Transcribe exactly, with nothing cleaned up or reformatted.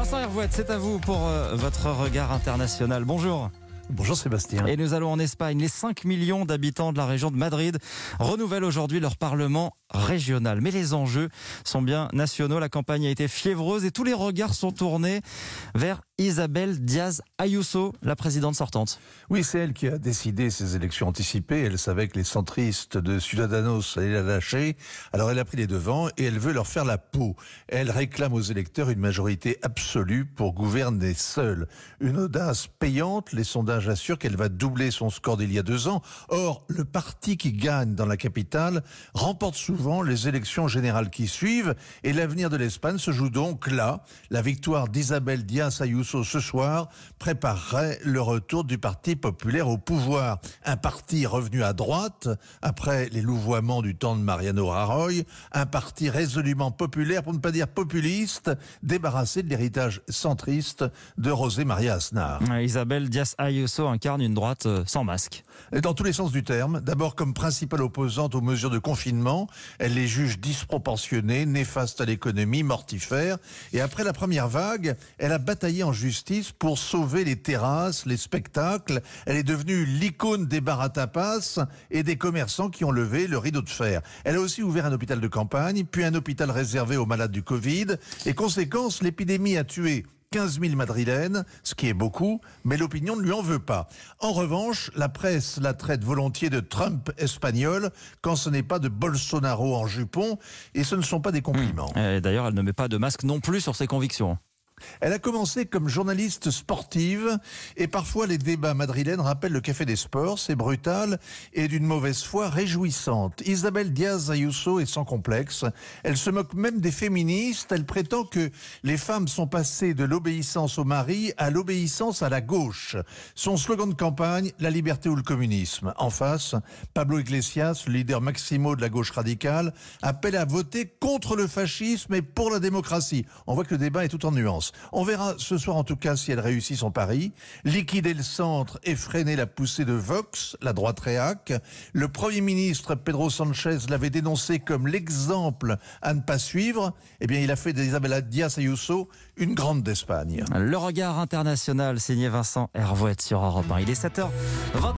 Vincent Hervouette, c'est à vous pour euh, votre regard international. Bonjour. Bonjour Sébastien. Et nous allons en Espagne. Les cinq millions d'habitants de la région de Madrid renouvellent aujourd'hui leur parlement régional. Mais les enjeux sont bien nationaux. La campagne a été fiévreuse et tous les regards sont tournés vers Isabel Díaz Ayuso, la présidente sortante. Oui, c'est elle qui a décidé ces élections anticipées. Elle savait que les centristes de Ciudadanos allaient la lâcher. Alors elle a pris les devants et elle veut leur faire la peau. Elle réclame aux électeurs une majorité absolue pour gouverner seule. Une audace payante. Les sondages assurent qu'elle va doubler son score d'il y a deux ans. Or, le parti qui gagne dans la capitale remporte souvent les élections générales qui suivent. Et l'avenir de l'Espagne se joue donc là. La victoire d'Isabel Díaz Ayuso ce soir préparerait le retour du Parti populaire au pouvoir. Un parti revenu à droite après les louvoiements du temps de Mariano Rajoy. Un parti résolument populaire, pour ne pas dire populiste, débarrassé de l'héritage centriste de José María Aznar. Isabel Díaz Ayuso incarne une droite sans masque. Et dans tous les sens du terme. D'abord comme principale opposante aux mesures de confinement. Elle les juge disproportionnées, néfastes à l'économie, mortifères. Et après la première vague, elle a bataillé en justice pour sauver les terrasses, les spectacles. Elle est devenue l'icône des bars à tapas et des commerçants qui ont levé le rideau de fer. Elle a aussi ouvert un hôpital de campagne, puis un hôpital réservé aux malades du Covid. Et conséquence, l'épidémie a tué quinze mille Madrilènes, ce qui est beaucoup, mais l'opinion ne lui en veut pas. En revanche, la presse la traite volontiers de Trump espagnol quand ce n'est pas de Bolsonaro en jupon, et ce ne sont pas des compliments. Mmh. D'ailleurs, elle ne met pas de masque non plus sur ses convictions. Elle a commencé comme journaliste sportive et parfois les débats madrilènes rappellent le café des sports. C'est brutal et d'une mauvaise foi réjouissante. Isabel Díaz Ayuso est sans complexe. Elle se moque même des féministes. Elle prétend que les femmes sont passées de l'obéissance au mari à l'obéissance à la gauche. Son slogan de campagne, la liberté ou le communisme. En face, Pablo Iglesias, le leader maximo de la gauche radicale, appelle à voter contre le fascisme et pour la démocratie. On voit que le débat est tout en nuances. On verra ce soir en tout cas si elle réussit son pari. Liquider le centre et freiner la poussée de Vox, la droite réac. Le Premier ministre Pedro Sánchez l'avait dénoncé comme l'exemple à ne pas suivre. Eh bien, il a fait d'Isabel Díaz Ayuso une grande d'Espagne. Le regard international signé Vincent Hervouette sur Europe un. Il est sept heures vingt.